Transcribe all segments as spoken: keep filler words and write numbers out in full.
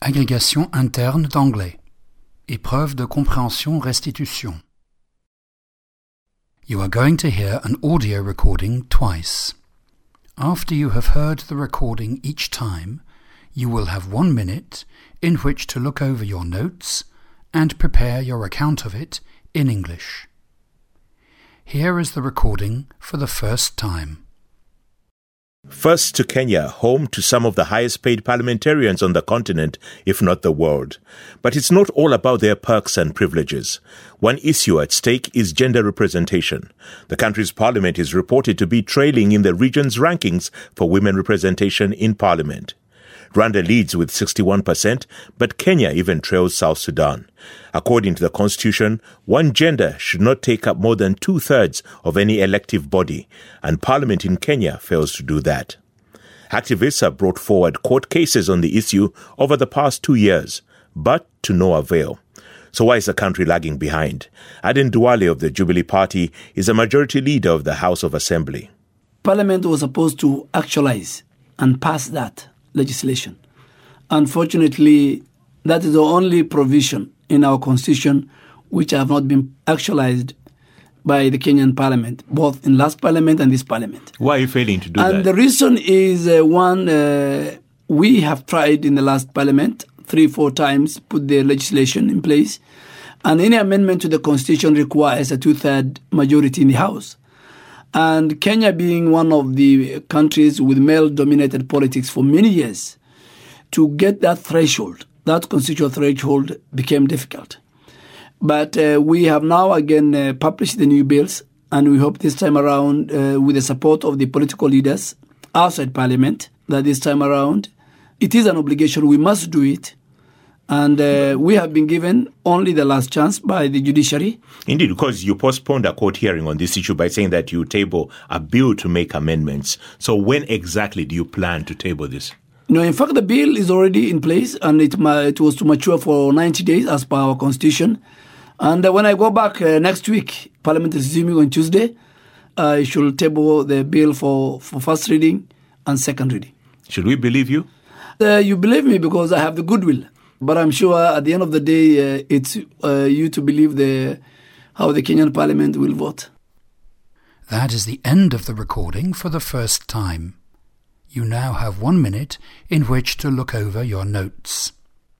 Agrégation interne d'anglais. Épreuve de compréhension-restitution. You are going to hear an audio recording twice. After you have heard the recording each time, you will have one minute in which to look over your notes and prepare your account of it in English. Here is the recording for the first time. First to Kenya, home to some of the highest paid parliamentarians on the continent, if not the world. But it's not all about their perks and privileges. One issue at stake is gender representation. The country's parliament is reported to be trailing in the region's rankings for women representation in parliament. Rwanda leads with sixty-one percent, but Kenya even trails South Sudan. According to the constitution, one gender should not take up more than two-thirds of any elective body, and parliament in Kenya fails to do that. Activists have brought forward court cases on the issue over the past two years, but to no avail. So why is the country lagging behind? Aden Duale of the Jubilee Party is a majority leader of the House of Assembly. Parliament was supposed to actualize and pass that legislation. Unfortunately, that is the only provision in our constitution which have not been actualized by the Kenyan parliament, both in last parliament and this parliament. Why are you failing to do and that? And the reason is, uh, one, uh, we have tried in the last parliament three, four times, put the legislation in place, and any amendment to the constitution requires a two-third majority in the House. And Kenya being one of the countries with male-dominated politics for many years, to get that threshold, that constitutional threshold became difficult. But uh, we have now again uh, published the new bills, and we hope this time around, uh, with the support of the political leaders outside Parliament, that this time around, it is an obligation, we must do it. And uh, we have been given only the last chance by the judiciary. Indeed, because you postponed a court hearing on this issue by saying that you table a bill to make amendments. So when exactly do you plan to table this? No, in fact, the bill is already in place, and it, it was to mature for ninety days as per our constitution. And uh, when I go back uh, next week, Parliament is resuming on Tuesday, I shall table the bill for, for first reading and second reading. Should we believe you? Uh, you believe me because I have the goodwill. But I'm sure at the end of the day, uh, it's uh, you to believe the how the Kenyan Parliament will vote. That is the end of the recording for the first time. You now have one minute in which to look over your notes.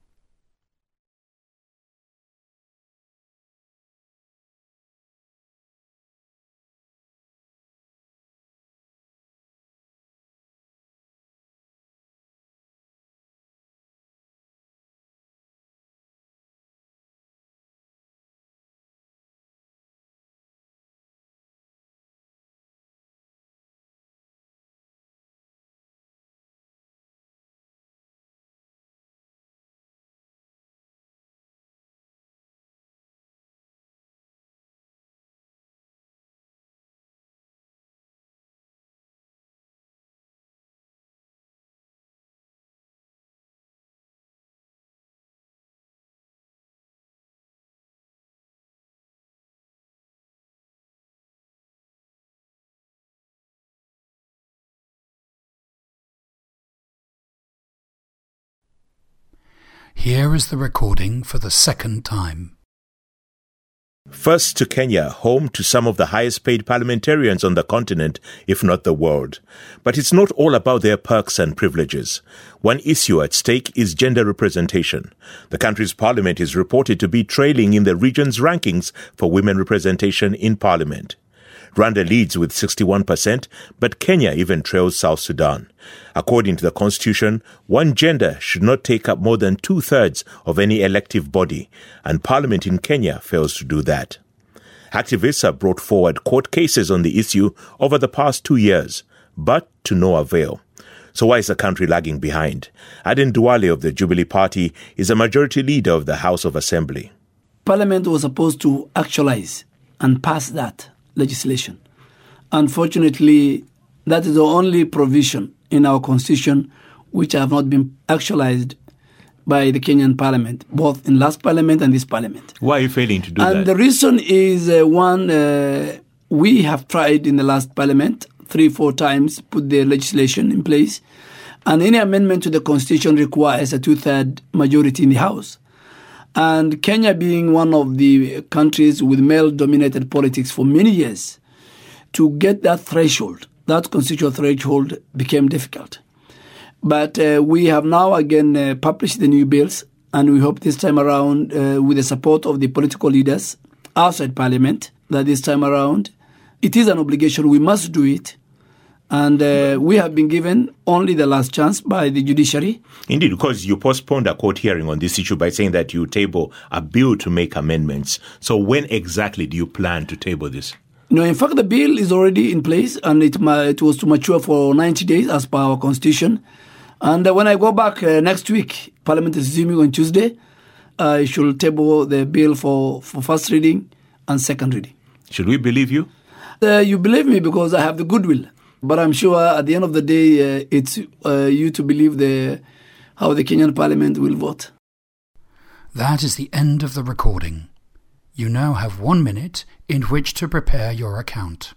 Here is the recording for the second time. First to Kenya, home to some of the highest paid parliamentarians on the continent, if not the world. But it's not all about their perks and privileges. One issue at stake is gender representation. The country's parliament is reported to be trailing in the region's rankings for women representation in parliament. Rwanda leads with sixty-one percent, but Kenya even trails South Sudan. According to the constitution, one gender should not take up more than two-thirds of any elective body, and parliament in Kenya fails to do that. Activists have brought forward court cases on the issue over the past two years, but to no avail. So why is the country lagging behind? Aden Duale of the Jubilee Party is a majority leader of the House of Assembly. Parliament was supposed to actualize and pass that legislation. Unfortunately, that is the only provision in our constitution which have not been actualized by the Kenyan parliament, both in last parliament and this parliament. Why are you failing to do and that? And the reason is, uh, one, uh, we have tried in the last parliament three, four times, put the legislation in place, And any amendment to the Constitution requires a two-third majority in the House. And Kenya being one of the countries with male-dominated politics for many years, to get that threshold, that constitutional threshold became difficult. But uh, we have now again uh, published the new bills, and we hope this time around, uh, with the support of the political leaders outside Parliament, that this time around, it is an obligation, we must do it. And uh, we have been given only the last chance by the judiciary. Indeed, because you postponed a court hearing on this issue by saying that you table a bill to make amendments. So when exactly do you plan to table this? No, in fact, the bill is already in place, and it, it was to mature for ninety days as per our constitution. And uh, when I go back uh, next week, Parliament is resuming on Tuesday, I shall table the bill for, for first reading and second reading. Should we believe you? Uh, you believe me because I have the goodwill. But I'm sure at the end of the day, uh, it's uh, you to believe the how the Kenyan Parliament will vote. That is the end of the recording. You now have one minute in which to prepare your account.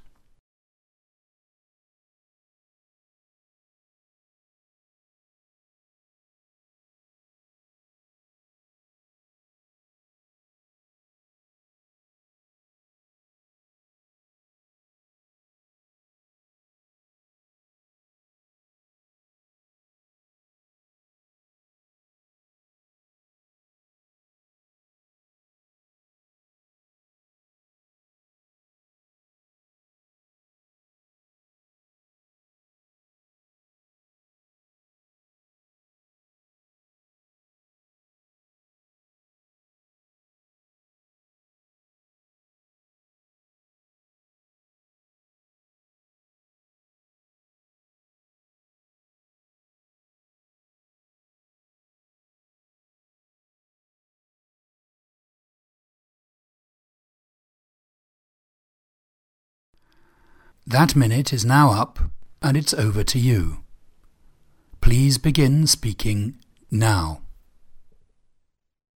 That minute is now up, and it's over to you. Please begin speaking now.